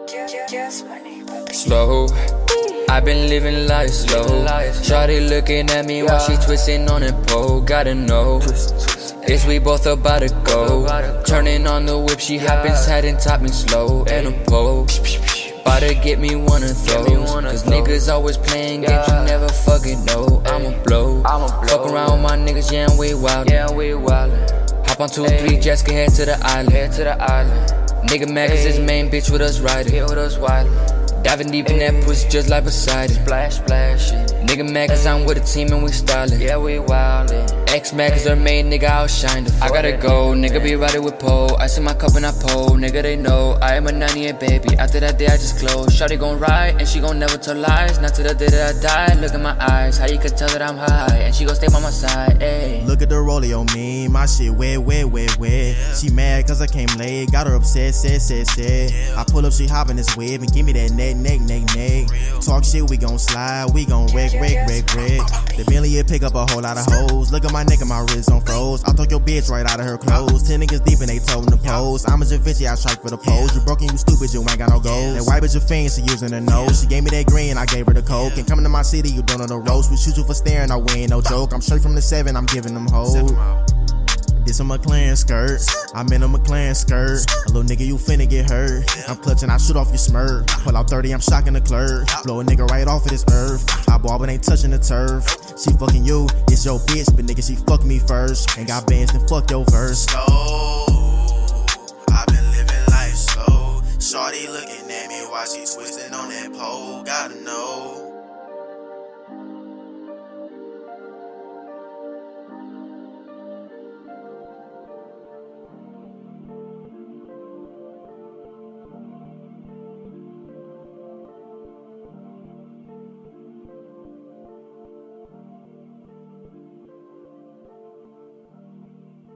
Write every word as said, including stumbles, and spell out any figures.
Slow, I've been living life slow. Shawty looking at me while she twisting on that pole. Gotta know, is we both about to go? Turning on the whip, she hop inside and top me slow. And a pole, about to get me one of those. Cause niggas always playing games, you never fucking know. I'ma blow, fuck around with my niggas, yeah, we wildin'. Hop on two or three jets, get head to the island. Nigga mad cause his main bitch with us riding. Diving deep in that pussy just like Poseidon. Splash, splash. Nigga mad cause I'm with a team and we stylin'. Yeah, we wildin'. Ex mad cause her main nigga outshined her. I gotta go, nigga be riding with pole. I see my cup and I pole, nigga they know I am a ninety-eight baby, after that day I just close. Shawty gon' ride and she gon' never tell lies. Not till the day that I die, look in my eyes, how you can tell that I'm high. And she gon' stay by my side, ayy. Look at the rollie on me, my shit wet, wet, wet, wet. She mad cause I came late, got her upset, said, said, said. I pull up, she hop in this web and give me that neck, neck, neck, neck. Talk shit, we gon' slide, we gon' wreck, wreck, wreck, wreck. The Bentley pick up a whole lot of hoes. Look at my neck and my wrist on froze. I'll throw your bitch right out of her clothes. Ten niggas deep and they told him to pose. I'm a Javinci, I strike for the pose. You broke and you stupid, you ain't got no goals. That white bitch a fiend, she using her nose. She gave me that green, I gave her the coke. And coming to my city, you don't know the ropes. We shoot you for staring, I win, no joke. I'm straight from the seven, I'm giving them hoes. This a McLaren skirt, I'm in a McLaren skirt. A little nigga, you finna get hurt. I'm clutching, I shoot off your smirk. Pull out thirty, I'm shocking the clerk. Blow a nigga right off of this earth. I ball but ain't touching the turf. She fucking you, it's your bitch, but nigga, she fuck me first. Ain't got bands, then fuck your verse. Slow, I've been living life slow. Shawty looking at me while she twisting on that pole.